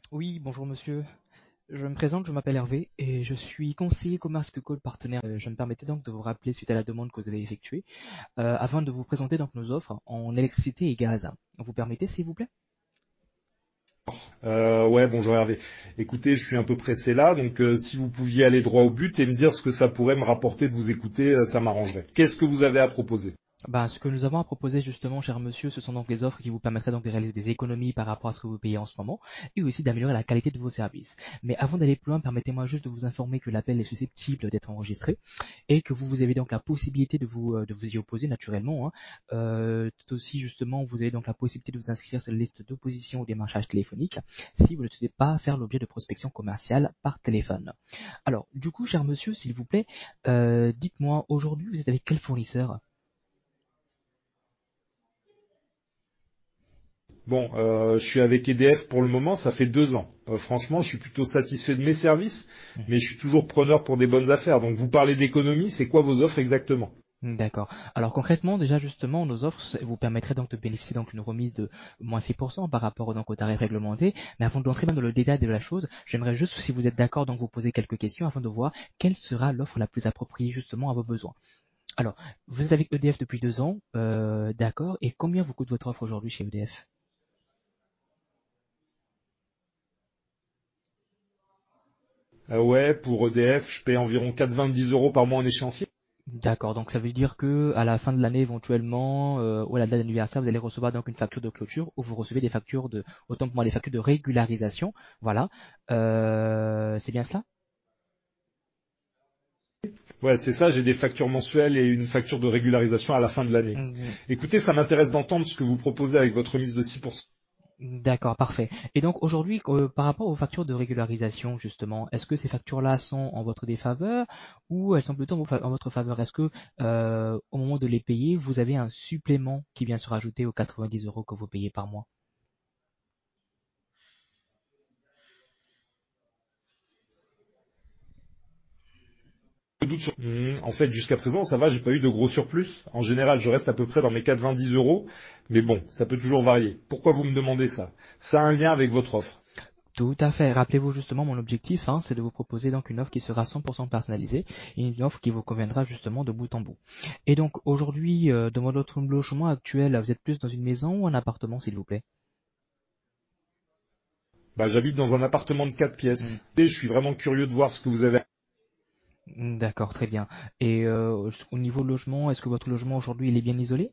Oui, bonjour monsieur. Je me présente, je m'appelle Hervé et je suis conseiller commerce de call partenaire. Je me permettais donc de vous rappeler suite à la demande que vous avez effectuée afin de vous présenter donc nos offres en électricité et gaz. Vous permettez s'il vous plaît? Ouais, bonjour Hervé. Écoutez, je suis un peu pressé là, donc si vous pouviez aller droit au but et me dire ce que ça pourrait me rapporter de vous écouter, ça m'arrangerait. Qu'est-ce que vous avez à proposer? Ce que nous avons à proposer justement, cher monsieur, ce sont donc les offres qui vous permettraient donc de réaliser des économies par rapport à ce que vous payez en ce moment et aussi d'améliorer la qualité de vos services. Mais avant d'aller plus loin, permettez-moi juste de vous informer que l'appel est susceptible d'être enregistré et que vous avez donc la possibilité de vous y opposer naturellement, hein. Tout aussi justement, vous avez donc la possibilité de vous inscrire sur la liste d'opposition au démarchage téléphonique si vous ne souhaitez pas faire l'objet de prospection commerciale par téléphone. Alors, du coup, cher monsieur, s'il vous plaît, dites-moi, aujourd'hui, vous êtes avec quel fournisseur? Bon, je suis avec EDF pour le moment, ça fait 2 ans. Franchement, je suis plutôt satisfait de mes services, mais je suis toujours preneur pour des bonnes affaires. Donc vous parlez d'économie, c'est quoi vos offres exactement? D'accord. Alors concrètement, déjà justement, nos offres vous permettraient donc de bénéficier donc d'une remise de moins 6% par rapport donc au tarif réglementé. Mais avant d'entrer dans le détail de la chose, j'aimerais juste, si vous êtes d'accord, donc vous poser quelques questions afin de voir quelle sera l'offre la plus appropriée justement à vos besoins. Alors, vous êtes avec EDF depuis 2 ans, d'accord. Et combien vous coûte votre offre aujourd'hui chez EDF? Ouais, pour EDF, je paie environ 90 euros par mois en échéancier. D'accord, donc ça veut dire que à la fin de l'année éventuellement, ou à la date d'anniversaire, vous allez recevoir donc une facture de clôture ou vous recevez des factures de, autant pour moi, des factures de régularisation. Voilà. C'est bien cela? Ouais, c'est ça, j'ai des factures mensuelles et une facture de régularisation à la fin de l'année. Mm, Écoutez, ça m'intéresse d'entendre ce que vous proposez avec votre mise de 6%. d'accord, parfait. Et donc aujourd'hui, par rapport aux factures de régularisation, justement, est-ce que ces factures-là sont en votre défaveur ou elles sont plutôt en votre faveur? Est-ce que au moment de les payer, vous avez un supplément qui vient se rajouter aux 90 euros que vous payez par mois? En fait, jusqu'à présent, ça va, j'ai pas eu de gros surplus. En général, je reste à peu près dans mes 90 euros, mais bon, ça peut toujours varier. Pourquoi vous me demandez ça? Ça a un lien avec votre offre. Tout à fait. Rappelez-vous justement mon objectif, hein, c'est de vous proposer donc une offre qui sera 100% personnalisée et une offre qui vous conviendra justement de bout en bout. Et donc aujourd'hui, dans votre logement actuel, vous êtes plus dans une maison ou un appartement, s'il vous plaît? Bah, j'habite dans un appartement de 4 Hmm. pièces. Et je suis vraiment curieux de voir ce que vous avez. D'accord, très bien. Et au niveau logement, est-ce que votre logement aujourd'hui il est bien isolé?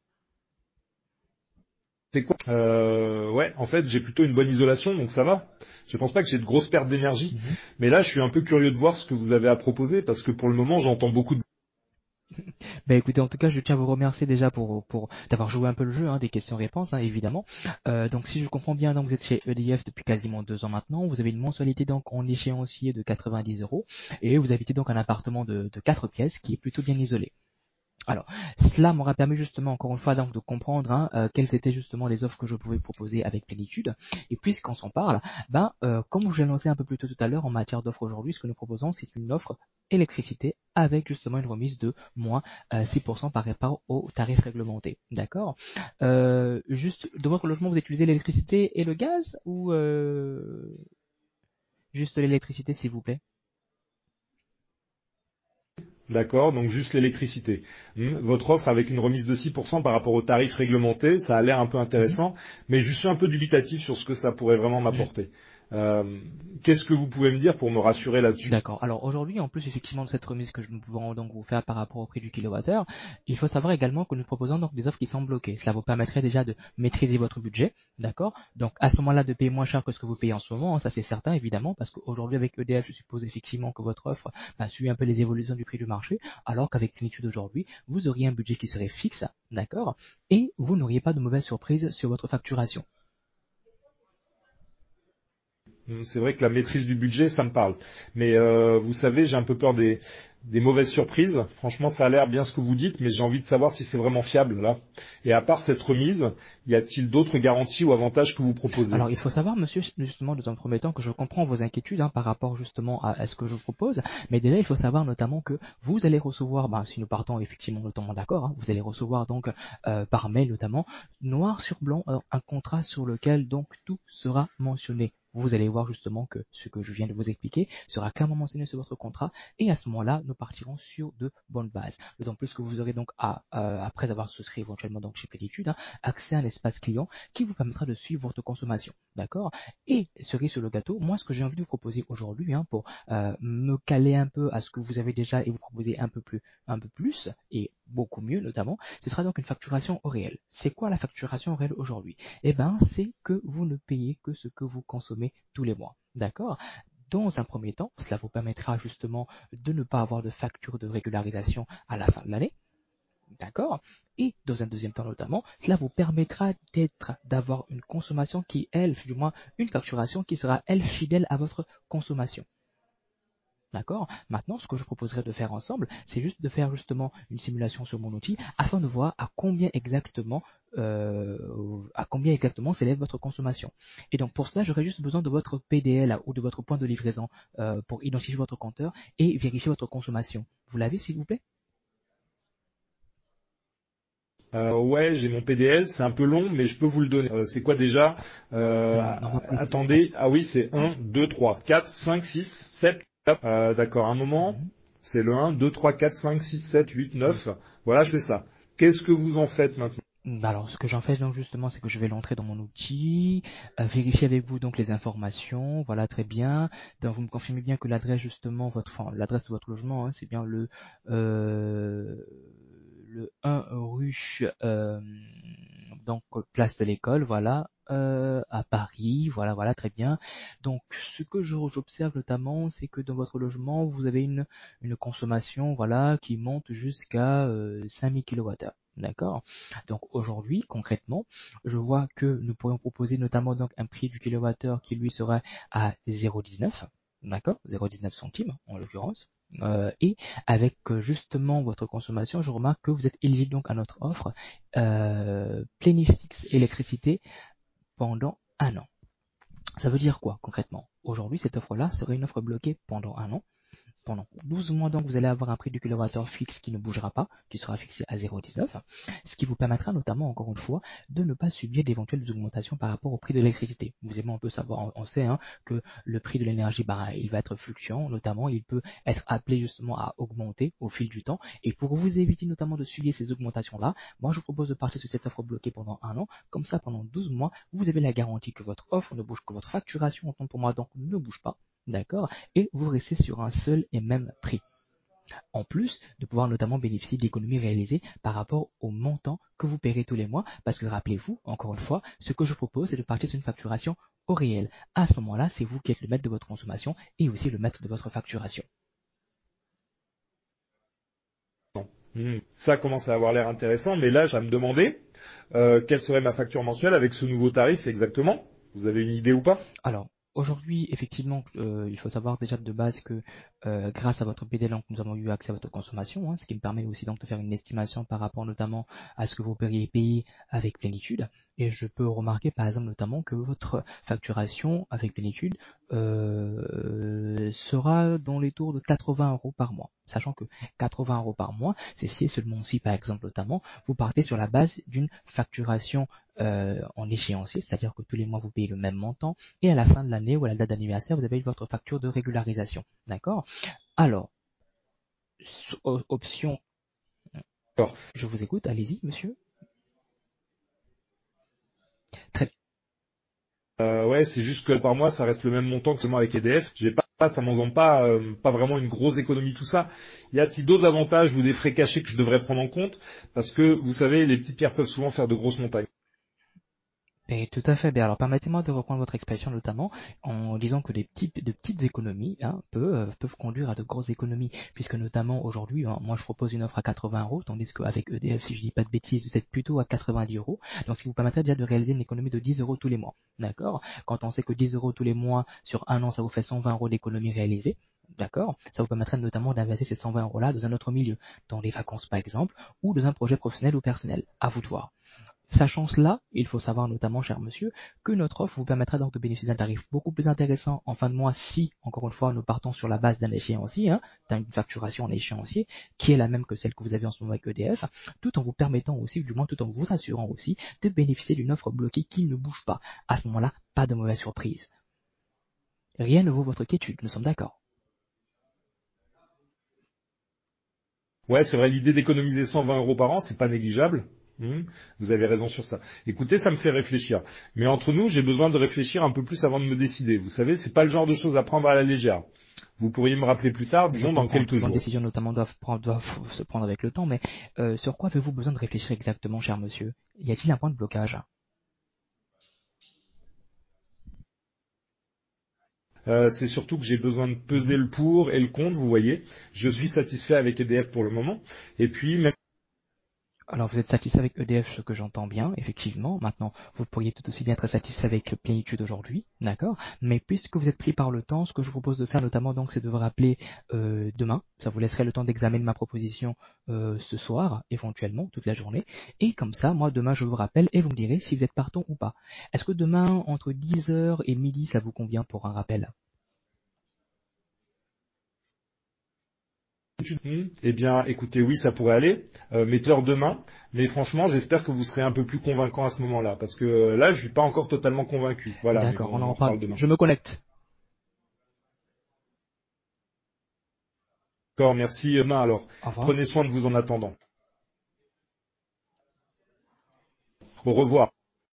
C'est quoi? Ouais, en fait, j'ai plutôt une bonne isolation, donc ça va. Je pense pas que j'ai de grosses pertes d'énergie, Mhm. mais là, je suis un peu curieux de voir ce que vous avez à proposer, parce que pour le moment, j'entends beaucoup de... Ben écoutez, en tout cas, je tiens à vous remercier déjà pour d'avoir joué un peu le jeu, hein, des questions-réponses, hein, évidemment. Donc si je comprends bien, donc vous êtes chez EDF depuis quasiment 2 ans maintenant. Vous avez une mensualité donc en échéancier de 90 euros et vous habitez donc un appartement de 4 pièces qui est plutôt bien isolé. Alors, cela m'aura permis justement, encore une fois, donc, de comprendre hein, quelles étaient justement les offres que je pouvais proposer avec plénitude. Et puisqu'on s'en parle, comme je l'ai annoncé un peu plus tôt tout à l'heure en matière d'offres aujourd'hui, ce que nous proposons, c'est une offre électricité avec justement une remise de moins 6% par rapport au tarif réglementé. D'accord. Juste, de votre logement, vous utilisez l'électricité et le gaz ou juste l'électricité, s'il vous plaît? D'accord, donc juste l'électricité. Votre offre avec une remise de 6% par rapport au tarif réglementé, ça a l'air un peu Mhm. intéressant, mais je suis un peu dubitatif sur ce que ça pourrait vraiment m'apporter. Euh, Qu'est-ce que vous pouvez me dire pour me rassurer là-dessus? D'accord. Alors aujourd'hui, en plus effectivement de cette remise que nous pouvons donc vous faire par rapport au prix du kilowattheure, il faut savoir également que nous proposons donc des offres qui sont bloquées. Cela vous permettrait déjà de maîtriser votre budget, d'accord? Donc à ce moment-là de payer moins cher que ce que vous payez en ce moment, hein, ça c'est certain évidemment, parce qu'aujourd'hui avec EDF, je suppose effectivement que votre offre suit un peu les évolutions du prix du marché, alors qu'avec Plénitude aujourd'hui, vous auriez un budget qui serait fixe, d'accord? Et vous n'auriez pas de mauvaise surprise sur votre facturation. C'est vrai que la maîtrise du budget, ça me parle. Mais vous savez, j'ai un peu peur des mauvaises surprises. Franchement, ça a l'air bien ce que vous dites, mais j'ai envie de savoir si c'est vraiment fiable là. Et à part cette remise, y a-t-il d'autres garanties ou avantages que vous proposez? Alors, il faut savoir, monsieur, justement, dans un premier temps, que je comprends vos inquiétudes hein, par rapport justement à ce que je vous propose, mais déjà, il faut savoir notamment que vous allez recevoir, si nous partons effectivement notamment d'accord, hein, vous allez recevoir donc par mail notamment, noir sur blanc, un contrat sur lequel donc tout sera mentionné. vous allez voir justement que ce que je viens de vous expliquer sera clairement mentionné sur votre contrat et à ce moment-là, nous partirons sur de bonnes bases. D'autant plus que vous aurez donc, après avoir souscrit éventuellement donc chez Plénitude, hein, accès à un espace client qui vous permettra de suivre votre consommation. D'accord? Et cerise sur le gâteau, moi ce que j'ai envie de vous proposer aujourd'hui, hein, pour me caler un peu à ce que vous avez déjà et vous proposer un peu plus et beaucoup mieux notamment, ce sera donc une facturation au réel. C'est quoi la facturation au réel aujourd'hui? Eh ben, c'est que vous ne payez que ce que vous consommez tous les mois. D'accord? Dans un premier temps, cela vous permettra justement de ne pas avoir de facture de régularisation à la fin de l'année. D'accord? Et dans un deuxième temps notamment, cela vous permettra d'avoir une consommation qui, elle, du moins une facturation qui sera, elle, fidèle à votre consommation. D'accord? Maintenant, ce que je proposerais de faire ensemble, c'est juste de faire justement une simulation sur mon outil afin de voir à combien exactement s'élève votre consommation. Et donc pour cela, j'aurais juste besoin de votre PDL ou de votre point de livraison pour identifier votre compteur et vérifier votre consommation. Vous l'avez, s'il vous plaît? Ouais, j'ai mon PDL, c'est un peu long, mais je peux vous le donner. C'est quoi déjà? Normalement, Attendez, ah oui, c'est 1, 2, 3, 4, 5, 6, 7. D'accord, un moment. Mhm. C'est le 1, 2, 3, 4, 5, 6, 7, 8, 9. Voilà, c'est ça. Qu'est-ce que vous en faites maintenant? Bah alors, ce que j'en fais donc justement, c'est que je vais l'entrer dans mon outil, vérifier avec vous donc les informations, voilà très bien. Donc vous me confirmez bien que l'adresse justement, l'adresse de votre logement, hein, c'est bien euh, le 1 rue donc place de l'école, voilà, à Paris, voilà très bien. Donc ce que j'observe notamment, c'est que dans votre logement, vous avez une consommation, voilà, qui monte jusqu'à 5000 kWh. D'accord? Donc aujourd'hui, concrètement, je vois que nous pourrions proposer notamment donc un prix du kilowattheure qui lui sera à 0,19, d'accord? 0,19 centimes en l'occurrence. Et avec justement votre consommation, je remarque que vous êtes éligible donc à notre offre Plénifix électricité pendant un an. Ça veut dire quoi concrètement? Aujourd'hui, cette offre-là serait une offre bloquée pendant un an. Pendant 12 mois, donc, vous allez avoir un prix du kilowattheure fixe qui ne bougera pas, qui sera fixé à 0,19, ce qui vous permettra notamment, encore une fois, de ne pas subir d'éventuelles augmentations par rapport au prix de l'électricité. Vous et moi, on peut savoir, on sait hein, que le prix de l'énergie, bah, il va être fluctuant, notamment, il peut être appelé justement à augmenter au fil du temps. Et pour vous éviter notamment de subir ces augmentations-là, moi, je vous propose de partir sur cette offre bloquée pendant un an. Comme ça, pendant 12 mois, vous avez la garantie que votre offre ne bouge, que votre facturation, autant pour moi, donc, ne bouge pas. D'accord? Et vous restez sur un seul et même prix. En plus de pouvoir notamment bénéficier d'économies réalisées par rapport au montant que vous paierez tous les mois, parce que rappelez-vous, encore une fois, ce que je propose, c'est de partir sur une facturation au réel. À ce moment-là, c'est vous qui êtes le maître de votre consommation et aussi le maître de votre facturation. Ça commence à avoir l'air intéressant, mais là, je vais me demander quelle serait ma facture mensuelle avec ce nouveau tarif exactement. Vous avez une idée ou pas? Alors, aujourd'hui, effectivement, il faut savoir déjà de base que grâce à votre PDL, nous avons eu accès à votre consommation, hein, ce qui me permet aussi donc de faire une estimation par rapport notamment à ce que vous pourriez payer avec Plénitude. Et je peux remarquer par exemple notamment que votre facturation avec Plénitude sera dans les tours de 80 euros par mois. Sachant que 80 euros par mois, c'est seulement si par exemple notamment vous partez sur la base d'une facturation en échéancier, c'est-à-dire que tous les mois vous payez le même montant et à la fin de l'année ou à la date d'anniversaire, vous avez votre facture de régularisation. D'accord? Alors, option, D'accord. je vous écoute, allez-y, monsieur. Très bien. Ouais, c'est juste que par mois, ça reste le même montant que seulement avec EDF. J'ai pas, ça m'en vend pas vraiment une grosse économie tout ça. Y a-t-il d'autres avantages ou des frais cachés que je devrais prendre en compte? Parce que vous savez, les petites pierres peuvent souvent faire de grosses montagnes. Et tout à fait bien. Alors permettez-moi de reprendre votre expression notamment en disant que de petites économies hein, peuvent conduire à de grosses économies, puisque notamment aujourd'hui, hein, moi je propose une offre à 80 euros, tandis qu'avec EDF, si je dis pas de bêtises, vous êtes plutôt à 90 euros, donc ce qui vous permettrait déjà de réaliser une économie de 10 euros tous les mois. D'accord? Quand on sait que 10 euros tous les mois sur un an, ça vous fait 120 euros d'économie réalisée. D'accord? Ça vous permettrait notamment d'investir ces 120 euros-là dans un autre milieu, dans les vacances par exemple, ou dans un projet professionnel ou personnel. À vous de voir. Sachant cela, il faut savoir notamment, cher monsieur, que notre offre vous permettra donc de bénéficier d'un tarif beaucoup plus intéressant en fin de mois si, encore une fois, nous partons sur la base d'un échéancier, hein, d'une facturation en échéancier, qui est la même que celle que vous avez en ce moment avec EDF, tout en vous permettant aussi, du moins tout en vous assurant aussi, de bénéficier d'une offre bloquée qui ne bouge pas. À ce moment-là, pas de mauvaise surprise. Rien ne vaut votre quiétude, nous sommes d'accord. Ouais, c'est vrai, l'idée d'économiser 120 euros par an, c'est pas négligeable. Vous avez raison sur ça. Écoutez, ça me fait réfléchir. Mais entre nous, j'ai besoin de réfléchir un peu plus avant de me décider. Vous savez, c'est pas le genre de choses à prendre à la légère. Vous pourriez me rappeler plus tard, Je disons dans comprends, quelques toute bonne jours. décision notamment doivent se prendre avec le temps, mais sur quoi avez-vous besoin de réfléchir exactement, cher monsieur? Y a-t-il un point de blocage? C'est surtout que j'ai besoin de peser Mhm. le pour et le contre, vous voyez. Je suis Mhm. satisfait avec EDF pour le moment. Et puis, même Alors vous êtes satisfait avec EDF, ce que j'entends bien, effectivement. Maintenant, vous pourriez tout aussi bien être satisfait avec Plénitude aujourd'hui, d'accord? Mais puisque vous êtes pris par le temps, ce que je vous propose de faire notamment donc, c'est de vous rappeler demain. Ça vous laisserait le temps d'examiner ma proposition ce soir, éventuellement, toute la journée. Et comme ça, moi demain, je vous rappelle et vous me direz si vous êtes partant ou pas. Est-ce que demain, entre 10 heures et midi, ça vous convient pour un rappel? eh bien, écoutez, oui, ça pourrait aller. Mettez-leur demain. Mais franchement, j'espère que vous serez un peu plus convaincant à ce moment-là. Parce que là, je suis pas encore totalement convaincu. Voilà, mais D'accord, bon, on on en en reparle. reparle demain. Je me connecte. D'accord, merci demain alors. Au revoir. Prenez soin de vous en attendant. Au revoir.